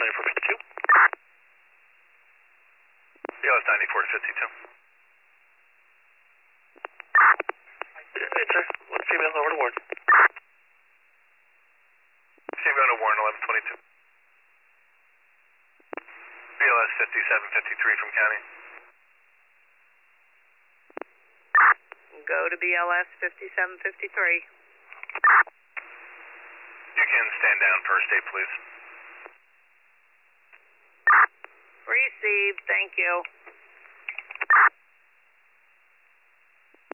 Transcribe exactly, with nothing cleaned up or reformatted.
ninety-four fifty-two. B L S ninety-four to fifty-two. Hey, sir. One female over to Warren. Female to Warren, eleven twenty-two. B L S fifty-seven fifty-three from county. Go to B L S fifty-seven fifty-three. You can stand down first aid, please. Received, thank you.